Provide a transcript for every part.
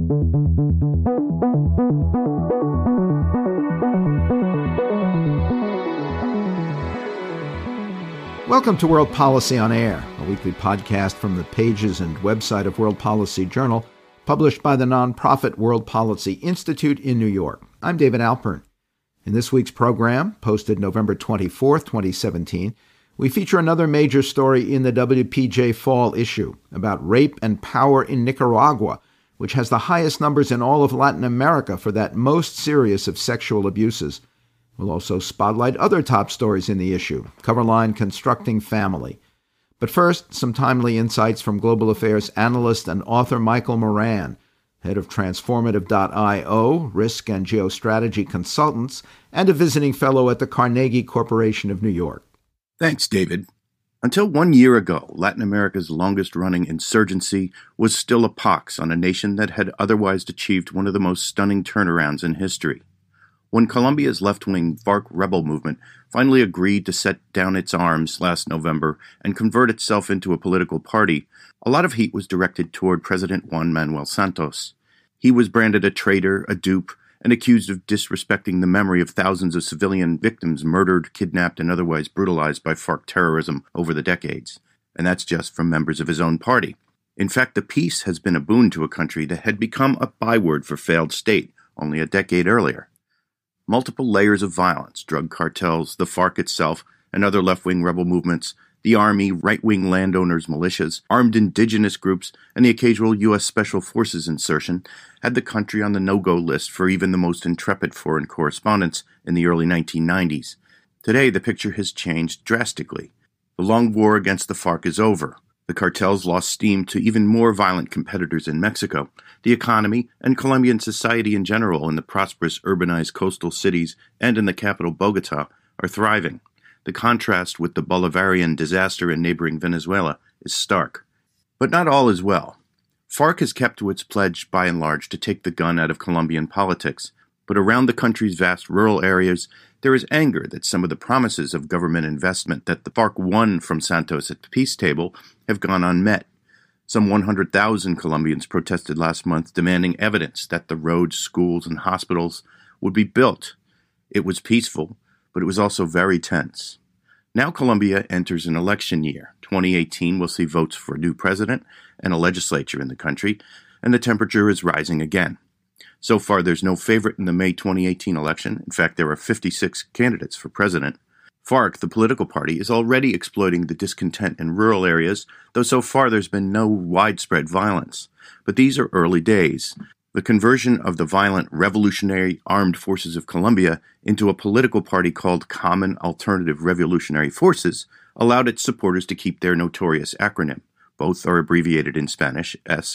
Welcome to World Policy on Air, a weekly podcast from the pages and website of World Policy Journal, published by the nonprofit World Policy Institute in New York. I'm David Alpern. In this week's program, posted November 24th, 2017, we feature another major story in the WPJ Fall issue about rape and power in Nicaragua, which has the highest numbers in all of Latin America for that most serious of sexual abuses. We'll also spotlight other top stories in the issue, Coverline Constructing Family. But first, some timely insights from global affairs analyst and author Michael Moran, head of Transformative.io, risk and geostrategy consultants, and a visiting fellow at the Carnegie Corporation of New York. Thanks, David. Until 1 year ago, Latin America's longest-running insurgency was still a pox on a nation that had otherwise achieved one of the most stunning turnarounds in history. When Colombia's left-wing FARC rebel movement finally agreed to set down its arms last November and convert itself into a political party, a lot of heat was directed toward President Juan Manuel Santos. He was branded a traitor, a dupe, and accused of disrespecting the memory of thousands of civilian victims murdered, kidnapped, and otherwise brutalized by FARC terrorism over the decades. And that's just from members of his own party. In fact, the peace has been a boon to a country that had become a byword for failed state only a decade earlier. Multiple layers of violence, drug cartels, the FARC itself, and other left-wing rebel movements, the army, right-wing landowners, militias, armed indigenous groups, and the occasional U.S. Special Forces insertion had the country on the no-go list for even the most intrepid foreign correspondents in the early 1990s. Today, the picture has changed drastically. The long war against the FARC is over. The cartels lost steam to even more violent competitors in Mexico. The economy and Colombian society in general in the prosperous urbanized coastal cities and in the capital Bogota are thriving. The contrast with the Bolivarian disaster in neighboring Venezuela is stark. But not all is well. FARC has kept to its pledge by and large to take the gun out of Colombian politics. But around the country's vast rural areas, there is anger that some of the promises of government investment that the FARC won from Santos at the peace table have gone unmet. Some 100,000 Colombians protested last month demanding evidence that the roads, schools, and hospitals would be built. It was peaceful, but it was also very tense. Now Colombia enters an election year. 2018 will see votes for a new president and a legislature in the country, and the temperature is rising again. So far, there's no favorite in the May 2018 election. In fact, there are 56 candidates for president. FARC, the political party, is already exploiting the discontent in rural areas, though so far there's been no widespread violence. But these are early days. The conversion of the violent Revolutionary Armed Forces of Colombia into a political party called Common Alternative Revolutionary Forces allowed its supporters to keep their notorious acronym. Both are abbreviated in Spanish as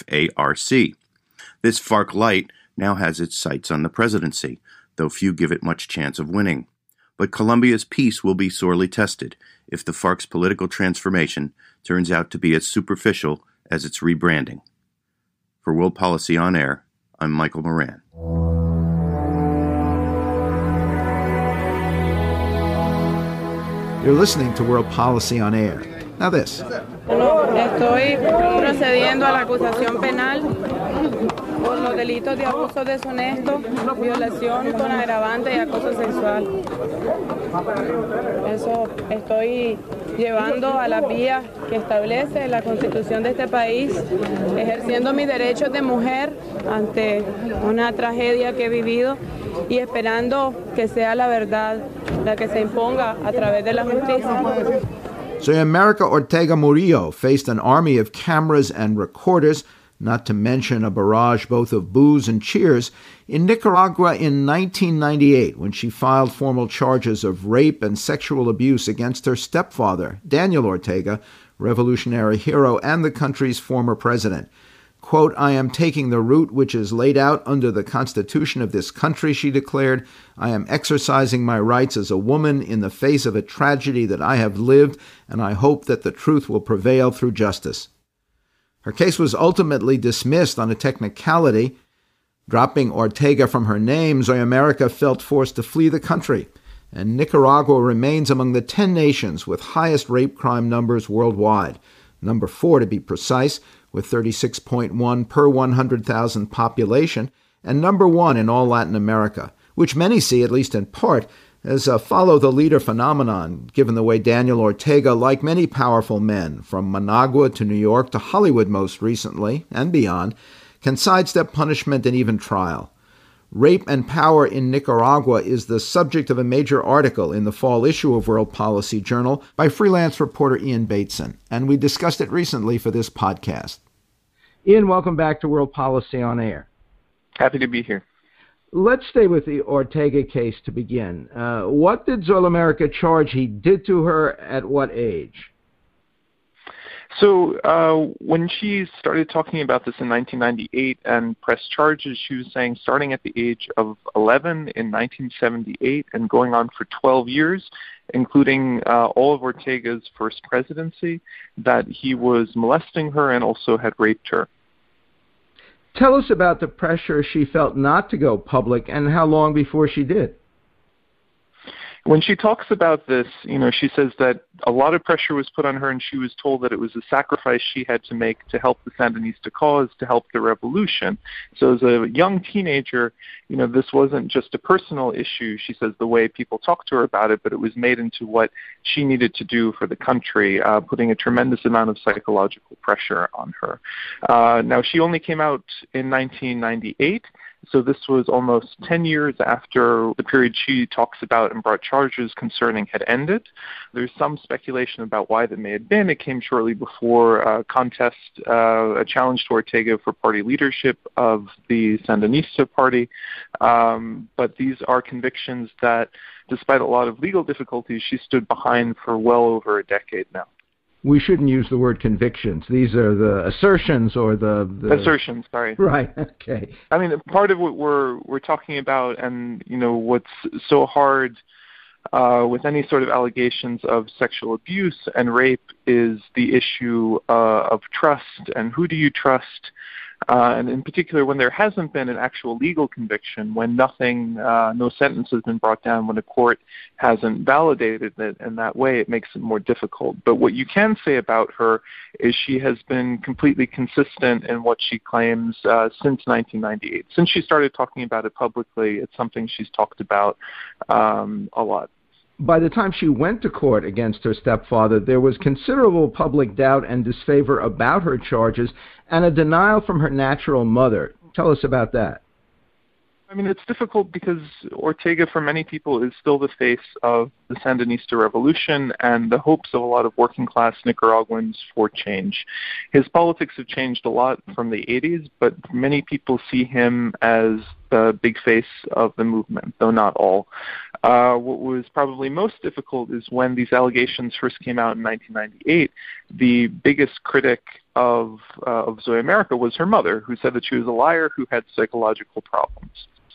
FARC. This FARC-Lite now has its sights on the presidency, though few give it much chance of winning. But Colombia's peace will be sorely tested if the FARC's political transformation turns out to be as superficial as its rebranding. For World Policy on Air, I'm Michael Moran. You're listening to World Policy on Air. Now this. Estoy procediendo a la acusación penal por los delitos de abuso deshonesto, violación con agravante y acoso sexual. Eso estoy llevando a las vías que establece la Constitución de este país, ejerciendo mis derechos de mujer ante una tragedia que he vivido y esperando que sea la verdad la que se imponga a través de la justicia. Zoyamerica Ortega Murillo faced an army of cameras and recorders, not to mention a barrage both of boos and cheers, in Nicaragua in 1998 when she filed formal charges of rape and sexual abuse against her stepfather, Daniel Ortega, revolutionary hero and the country's former president. Quote, "I am taking the route which is laid out under the Constitution of this country," she declared. "I am exercising my rights as a woman in the face of a tragedy that I have lived, and I hope that the truth will prevail through justice." Her case was ultimately dismissed on a technicality. Dropping Ortega from her name, Zoyamerica felt forced to flee the country, and Nicaragua remains among the 10 nations with highest rape crime numbers worldwide. Number 4, to be precise, with 36.1 per 100,000 population, and number one in all Latin America, which many see, at least in part, as a follow-the-leader phenomenon, given the way Daniel Ortega, like many powerful men, from Managua to New York to Hollywood most recently, and beyond, can sidestep punishment and even trial. Rape and Power in Nicaragua is the subject of a major article in the fall issue of World Policy Journal by freelance reporter Ian Bateson, and we discussed it recently for this podcast. Ian, welcome back to World Policy on Air. Happy to be here. Let's stay with the Ortega case to begin. What did Zoila America charge he did to her at what age? So when she started talking about this in 1998 and pressed charges, she was saying starting at the age of 11 in 1978 and going on for 12 years, including all of Ortega's first presidency, that he was molesting her and also had raped her. Tell us about the pressure she felt not to go public and how long before she did. When she talks about this, she says that a lot of pressure was put on her and she was told that it was a sacrifice she had to make to help the Sandinista cause, to help the revolution. So as a young teenager, this wasn't just a personal issue, she says, the way people talked to her about it, but it was made into what she needed to do for the country, putting a tremendous amount of psychological pressure on her. Now, she only came out in 1998. So this was almost 10 years after the period she talks about and brought charges concerning had ended. There's some speculation about why that may have been. It came shortly before a contest, a challenge to Ortega for party leadership of the Sandinista party. But these are convictions that, despite a lot of legal difficulties, she stood behind for well over a decade now. We shouldn't use the word convictions. These are the assertions or the assertions, sorry. Right, okay. I mean, part of what we're talking about and, what's so hard with any sort of allegations of sexual abuse and rape is the issue of trust and who do you trust. And in particular, when there hasn't been an actual legal conviction, when no sentence has been brought down, when a court hasn't validated it in that way, it makes it more difficult. But what you can say about her is she has been completely consistent in what she claims since 1998. Since she started talking about it publicly, it's something she's talked about a lot. By the time she went to court against her stepfather, there was considerable public doubt and disfavor about her charges and a denial from her natural mother. Tell us about that. I mean, it's difficult because Ortega, for many people, is still the face of the Sandinista revolution and the hopes of a lot of working-class Nicaraguans for change. His politics have changed a lot from the 80s, but many people see him as the big face of the movement, though not all. What was probably most difficult is when these allegations first came out in 1998, the biggest critic of Zoila America was her mother, who said that she was a liar who had psychological problems.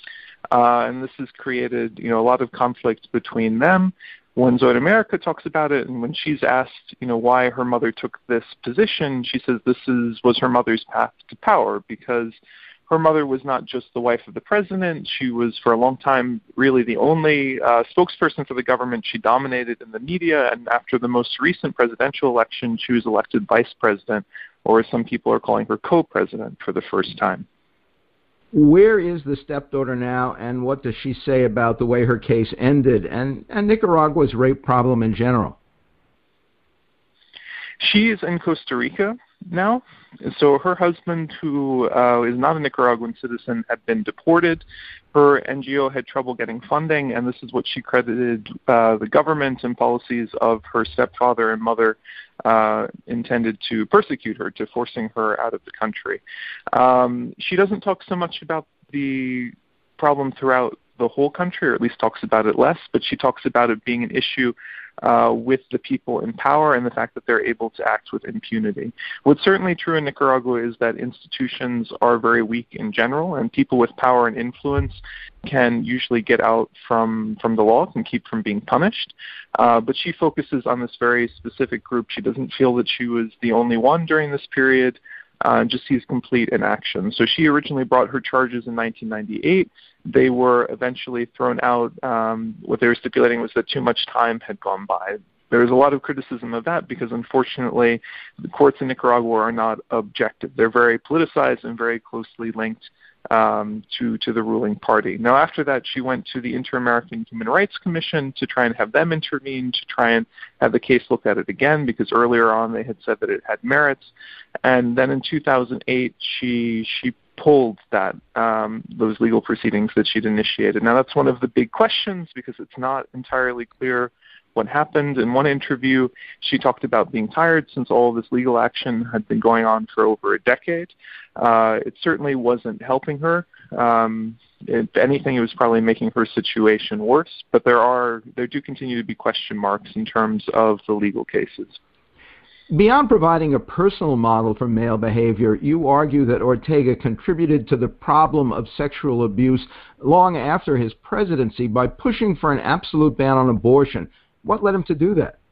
And this has created, a lot of conflict between them. When Zoila America talks about it, and when she's asked, why her mother took this position, she says this was her mother's path to power, because her mother was not just the wife of the president. She was, for a long time, really the only spokesperson for the government. She dominated in the media, and after the most recent presidential election, she was elected vice president, or as some people are calling her, co-president for the first time. Where is the stepdaughter now, and what does she say about the way her case ended and Nicaragua's rape problem in general? She is in Costa Rica now. So her husband, who is not a Nicaraguan citizen, had been deported. Her NGO had trouble getting funding, and this is what she credited the government and policies of her stepfather and mother intended to persecute her, to forcing her out of the country. She doesn't talk so much about the problem throughout the whole country, or at least talks about it less, but she talks about it being an issue with the people in power and the fact that they're able to act with impunity. What's certainly true in Nicaragua is that institutions are very weak in general, and people with power and influence can usually get out from the law and keep from being punished. But she focuses on this very specific group. She doesn't feel that she was the only one during this period. Just sees complete inaction. So she originally brought her charges in 1998. They were eventually thrown out. What they were stipulating was that too much time had gone by. there's a lot of criticism of that because, unfortunately, the courts in Nicaragua are not objective. They're very politicized and very closely linked to the ruling party. Now, after that, she went to the Inter-American Human Rights Commission to try and have them intervene, to try and have the case look at it again, because earlier on they had said that it had merits. And then in 2008, she pulled those legal proceedings that she'd initiated. Now, that's one of the big questions because it's not entirely clear what happened. In one interview, she talked about being tired since all this legal action had been going on for over a decade. It certainly wasn't helping her. If anything, it was probably making her situation worse. But there do continue to be question marks in terms of the legal cases. Beyond providing a personal model for male behavior, you argue that Ortega contributed to the problem of sexual abuse long after his presidency by pushing for an absolute ban on abortion. What led him to do that?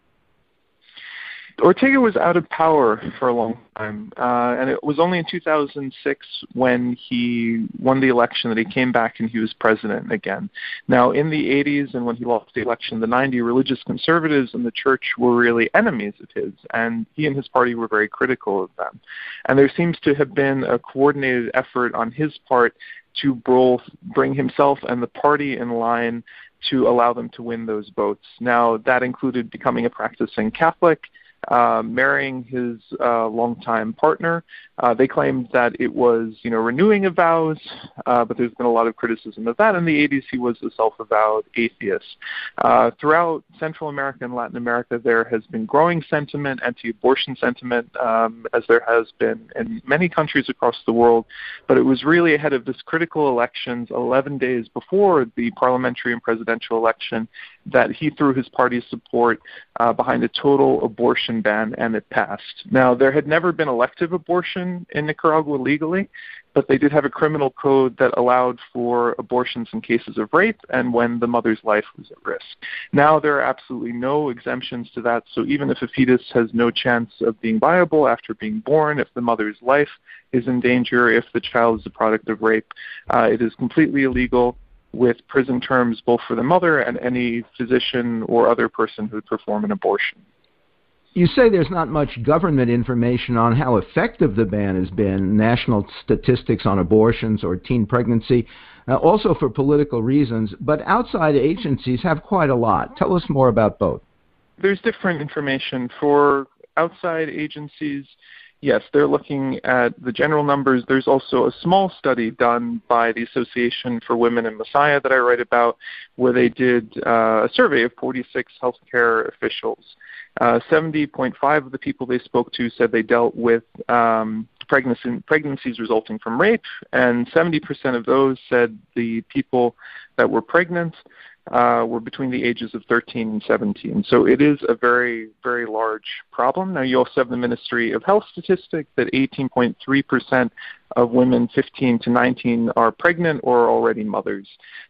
Ortega was out of power for a long time, and it was only in 2006 when he won the election that he came back and he was president again. Now, in the 80s and when he lost the election in the 90s, religious conservatives in the church were really enemies of his, and he and his party were very critical of them. And there seems to have been a coordinated effort on his part to both bring himself and the party in line to allow them to win those votes. Now, that included becoming a practicing Catholic, marrying his longtime partner. They claimed that it was, renewing of vows, but there's been a lot of criticism of that. In the 80s, he was a self-avowed atheist. Throughout Central America and Latin America, there has been growing sentiment, anti-abortion sentiment, as there has been in many countries across the world. But it was really ahead of this critical elections, 11 days before the parliamentary and presidential election, that he threw his party's support behind a total abortion ban, and it passed. Now, there had never been elective abortion in Nicaragua legally, but they did have a criminal code that allowed for abortions in cases of rape and when the mother's life was at risk. Now, there are absolutely no exemptions to that, so even if a fetus has no chance of being viable after being born, if the mother's life is in danger, if the child is a product of rape, it is completely illegal, with prison terms both for the mother and any physician or other person who would perform an abortion. You say there's not much government information on how effective the ban has been, national statistics on abortions or teen pregnancy, also for political reasons, but outside agencies have quite a lot. Tell us more about both. There's different information. For outside agencies, yes, they're looking at the general numbers. There's also a small study done by the Association for Women in Messiah that I write about, where they did a survey of 46 healthcare officials. 70.5 of the people they spoke to said they dealt with pregnancies resulting from rape, and 70% of those said the people that were pregnant were between the ages of 13 and 17. So it is a very, very large problem. Now, you also have the Ministry of Health statistics that 18.3% of women 15 to 19 are pregnant or are already mothers.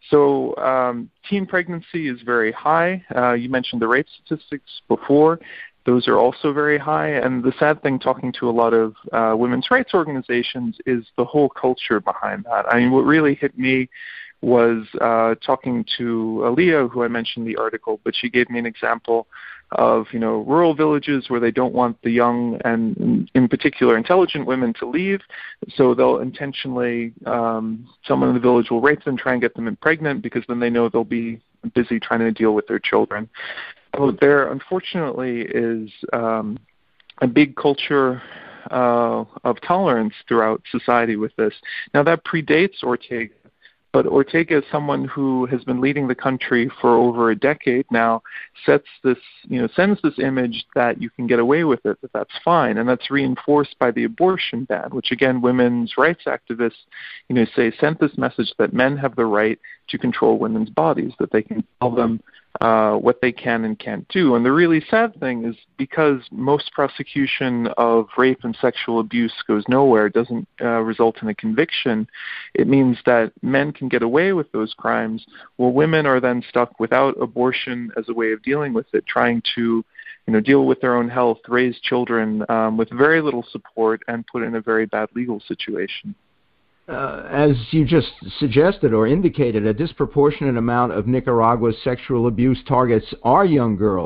So teen pregnancy is very high. You mentioned the rape statistics before. Those are also very high. And the sad thing, talking to a lot of women's rights organizations, is the whole culture behind that. I mean, what really hit me was talking to Aaliyah, who I mentioned in the article, but she gave me an example of, rural villages where they don't want the young and, in particular, intelligent women to leave, so they'll intentionally, someone in the village will rape them, try and get them pregnant, because then they know they'll be busy trying to deal with their children. So there, unfortunately, is a big culture of tolerance throughout society with this. Now, that predates Ortega. But Ortega is someone who has been leading the country for over a decade now, sends this image that you can get away with it, that that's fine. And that's reinforced by the abortion ban, which, again, women's rights activists, sent this message that men have the right to control women's bodies, that they can tell them what they can and can't do. And the really sad thing is, because most prosecution of rape and sexual abuse goes nowhere, doesn't result in a conviction, it means that men can get away with those crimes, while women are then stuck without abortion as a way of dealing with it, trying to deal with their own health, raise children with very little support, and put in a very bad legal situation. As you just suggested or indicated, a disproportionate amount of Nicaragua's sexual abuse targets are young girls.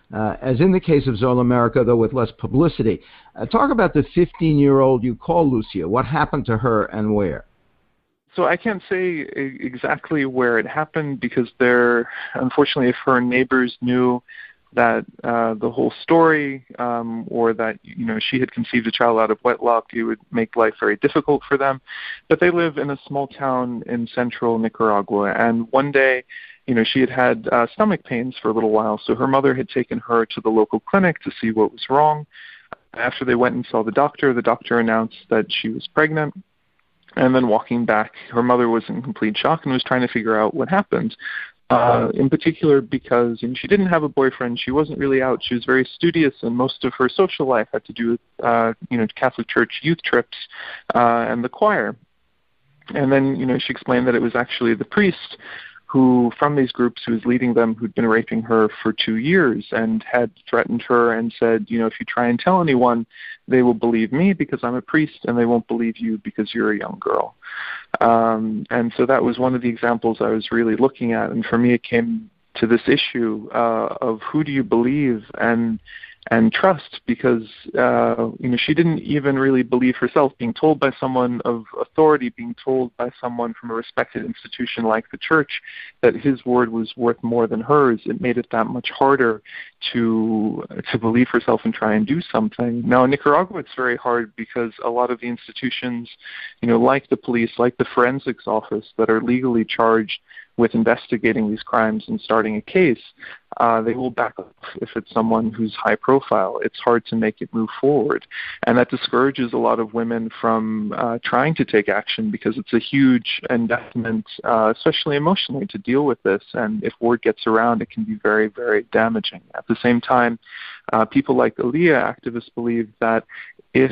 as in the case of Zola America, though with less publicity. Talk about the 15-year-old you call Lucia. What happened to her and where? So I can't say exactly where it happened because unfortunately, if her neighbors knew that the whole story, or that she had conceived a child out of wedlock, it would make life very difficult for them. But they live in a small town in central Nicaragua, and one day, she had stomach pains for a little while, so her mother had taken her to the local clinic to see what was wrong. After they went and saw the doctor announced that she was pregnant. And then walking back, her mother was in complete shock and was trying to figure out what happened. In particular because she didn't have a boyfriend, she wasn't really out, she was very studious, and most of her social life had to do with Catholic Church youth trips and the choir. And then she explained that it was actually the priest who, from these groups, who was leading them, who'd been raping her for 2 years and had threatened her and said, if you try and tell anyone, they will believe me because I'm a priest, and they won't believe you because you're a young girl. And so that was one of the examples I was really looking at. And for me, it came to this issue of who do you believe and trust, because she didn't even really believe herself. Being told by someone of authority, being told by someone from a respected institution like the church that his word was worth more than hers, it made it that much harder to believe herself and try and do something. Now in Nicaragua it's very hard because a lot of the institutions, like the police, like the forensics office, that are legally charged with investigating these crimes and starting a case, they will back off if it's someone who's high profile. It's hard to make it move forward. And that discourages a lot of women from trying to take action because it's a huge investment, especially emotionally, to deal with this. And if word gets around, it can be very, very damaging. At the same time, people like Aaliyah activists believe that if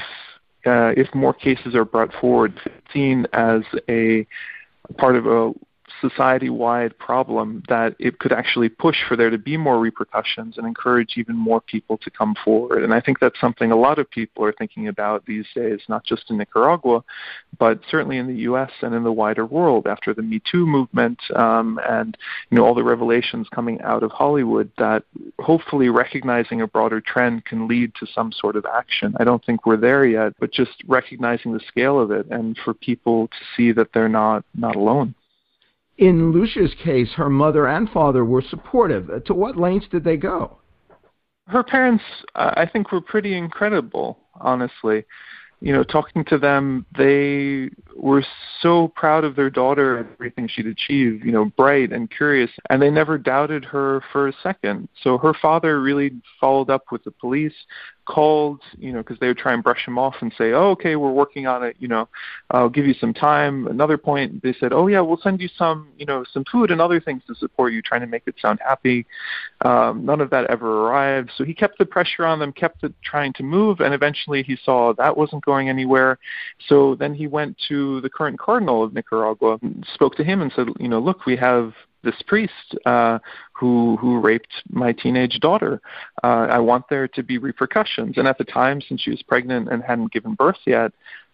more cases are brought forward, seen as a part of a society-wide problem, that it could actually push for there to be more repercussions and encourage even more people to come forward. And I think that's something a lot of people are thinking about these days, not just in Nicaragua, but certainly in the U.S. and in the wider world after the Me Too movement and all the revelations coming out of Hollywood, that hopefully recognizing a broader trend can lead to some sort of action. I don't think we're there yet, but just recognizing the scale of it and for people to see that they're not alone. In Lucia's case, her mother and father were supportive. To what lengths did they go? Her parents, I think, were pretty incredible, honestly. Talking to them, they were so proud of their daughter and everything she'd achieved, bright and curious, and they never doubted her for a second. So her father really followed up with the police, called, because they would try and brush him off and say, oh, okay, we're working on it, I'll give you some time. Another point, they said, oh, yeah, we'll send you some food and other things to support you, trying to make it sound happy. None of that ever arrived. So he kept the pressure on them, kept it trying to move, and eventually he saw that wasn't going anywhere. So then he went to the current cardinal of Nicaragua, spoke to him and said, look, we have this priest who raped my teenage daughter. I want there to be repercussions. And at the time, since she was pregnant and hadn't given birth yet,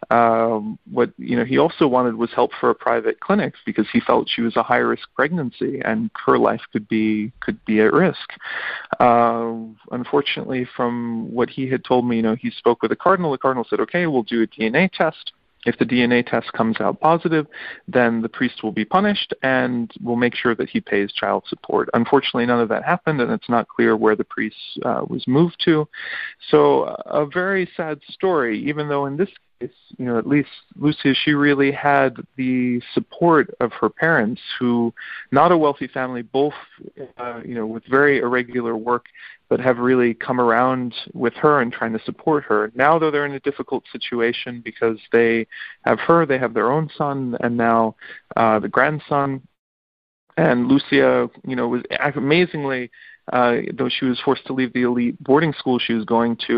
what he also wanted was help for a private clinic because he felt she was a high-risk pregnancy and her life could be at risk. Unfortunately, from what he had told me, he spoke with the cardinal. The cardinal said, okay, we'll do a DNA test. If the DNA test comes out positive, then the priest will be punished and we'll make sure that he pays child support. Unfortunately, none of that happened, and it's not clear where the priest was moved to. So a very sad story, even though in this case, at least Lucia, she really had the support of her parents, who, not a wealthy family, both, with very irregular work, but have really come around with her and trying to support her. Now, though, they're in a difficult situation because they have her, they have their own son, and now the grandson. And Lucia, was amazingly, though she was forced to leave the elite boarding school she was going to,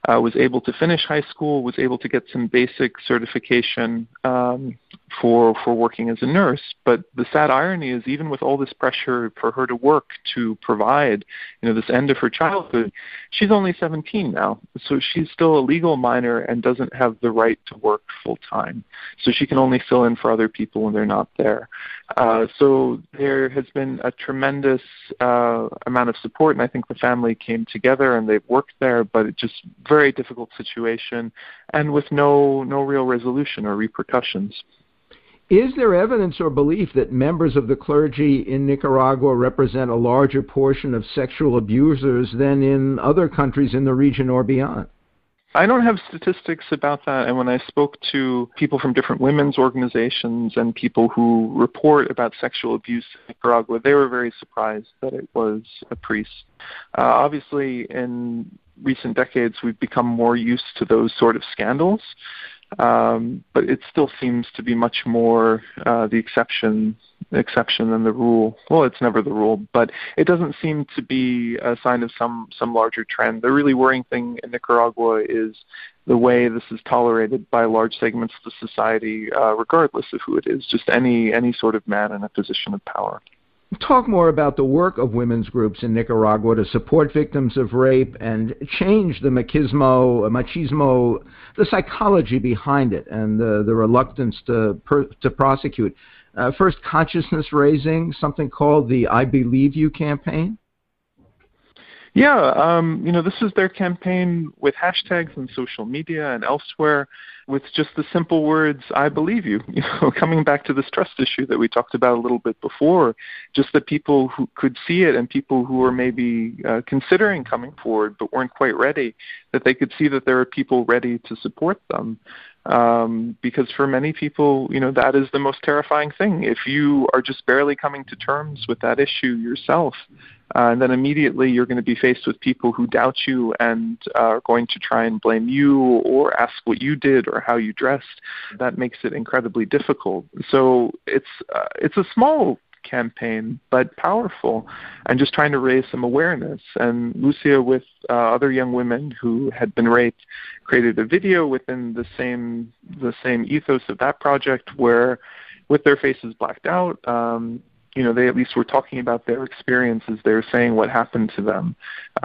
was able to finish high school, was able to get some basic certification for working as a nurse. But the sad irony is, even with all this pressure for her to work to provide, this end of her childhood, she's only 17 now. So she's still a legal minor and doesn't have the right to work full time. So she can only fill in for other people when they're not there. So there has been a tremendous amount of support, and I think the family came together and they've worked there, but it's just very difficult situation and with no real resolution or repercussions. Is there evidence or belief that members of the clergy in Nicaragua represent a larger portion of sexual abusers than in other countries in the region or beyond? I don't have statistics about that, and when I spoke to people from different women's organizations and people who report about sexual abuse in Nicaragua, they were very surprised that it was a priest. Obviously, in recent decades, we've become more used to those sort of scandals, but it still seems to be much more the exception than the rule. Well, it's never the rule, but it doesn't seem to be a sign of some larger trend. The really worrying thing in Nicaragua is the way this is tolerated by large segments of the society, regardless of who it is, just any sort of man in a position of power. Talk more about the work of women's groups in Nicaragua to support victims of rape and change the machismo, the psychology behind it, and the reluctance to prosecute. First, consciousness raising, something called the I Believe You campaign. Yeah, this is their campaign with hashtags on social media and elsewhere with just the simple words, I believe you. Coming back to this trust issue that we talked about a little bit before, just that people who could see it and people who were maybe considering coming forward but weren't quite ready, that they could see that there are people ready to support them. Because for many people, that is the most terrifying thing. If you are just barely coming to terms with that issue yourself, and then immediately you're going to be faced with people who doubt you and are going to try and blame you or ask what you did or how you dressed, that makes it incredibly difficult. So it's a small campaign, but powerful, and just trying to raise some awareness. And Lucia, with other young women who had been raped, created a video within the same ethos of that project, where, with their faces blacked out, they at least were talking about their experiences. They were saying what happened to them,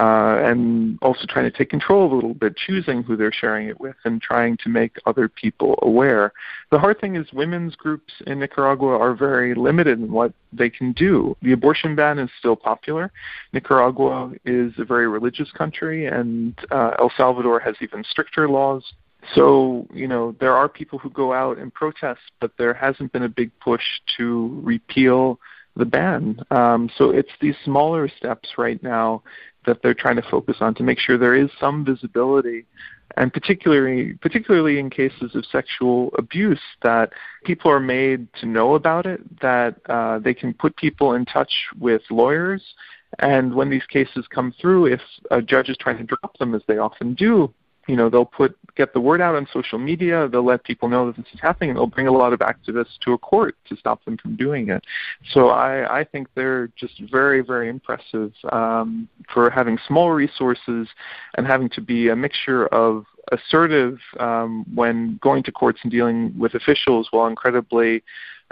and also trying to take control a little bit, choosing who they're sharing it with and trying to make other people aware. The hard thing is women's groups in Nicaragua are very limited in what they can do. The abortion ban is still popular. Nicaragua is a very religious country, and El Salvador has even stricter laws. So, there are people who go out and protest, but there hasn't been a big push to repeal the ban. So it's these smaller steps right now that they're trying to focus on to make sure there is some visibility, and particularly in cases of sexual abuse, that people are made to know about it, that they can put people in touch with lawyers, and when these cases come through, if a judge is trying to drop them, as they often do, they'll get the word out on social media, they'll let people know that this is happening, and they'll bring a lot of activists to a court to stop them from doing it. So I think they're just very, very impressive for having small resources and having to be a mixture of assertive when going to courts and dealing with officials, while incredibly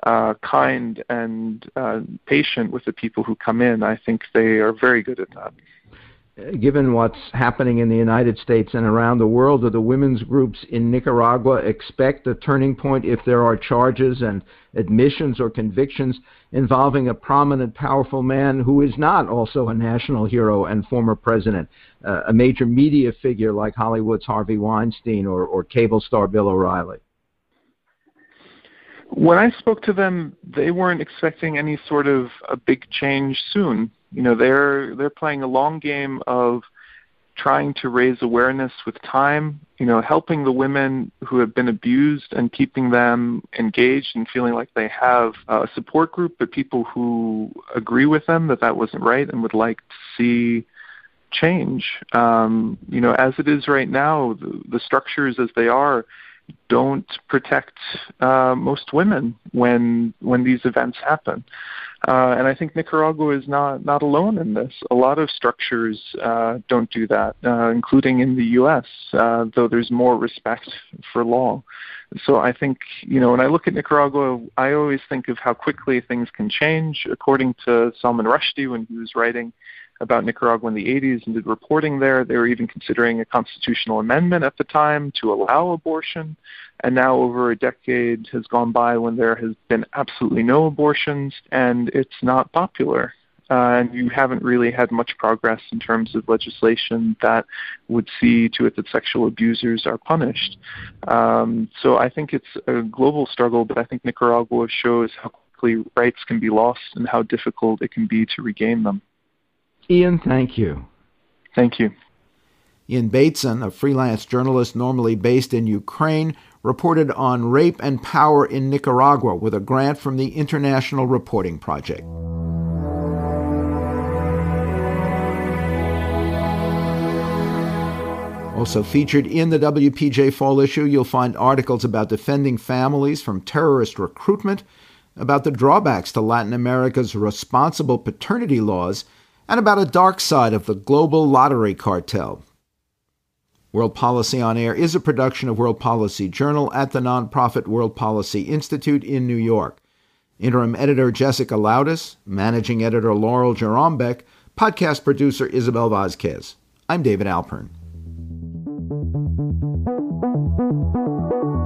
kind and patient with the people who come in. I think they are very good at that. Given what's happening in the United States and around the world, do the women's groups in Nicaragua expect a turning point if there are charges and admissions or convictions involving a prominent, powerful man who is not also a national hero and former president, a major media figure like Hollywood's Harvey Weinstein or cable star Bill O'Reilly? When I spoke to them, they weren't expecting any sort of a big change soon. They're playing a long game of trying to raise awareness with time, helping the women who have been abused and keeping them engaged and feeling like they have a support group, but people who agree with them that wasn't right and would like to see change. As it is right now, the structures as they are don't protect most women when these events happen. And I think Nicaragua is not alone in this. A lot of structures don't do that, including in the U.S., though there's more respect for law. So I think, when I look at Nicaragua, I always think of how quickly things can change. According to Salman Rushdie, when he was writing about Nicaragua in the 80s and did reporting there, they were even considering a constitutional amendment at the time to allow abortion. And now over a decade has gone by when there has been absolutely no abortions, and it's not popular. And you haven't really had much progress in terms of legislation that would see to it that sexual abusers are punished. So I think it's a global struggle, but I think Nicaragua shows how quickly rights can be lost and how difficult it can be to regain them. Ian, thank you. Thank you. Ian Bateson, a freelance journalist normally based in Ukraine, reported on rape and power in Nicaragua with a grant from the International Reporting Project. Also featured in the WPJ Fall issue, you'll find articles about defending families from terrorist recruitment, about the drawbacks to Latin America's responsible paternity laws, and about a dark side of the global lottery cartel. World Policy on Air is a production of World Policy Journal at the nonprofit World Policy Institute in New York. Interim editor Jessica Loudis, managing editor Laurel Jerombeck, podcast producer Isabel Vazquez. I'm David Alpern.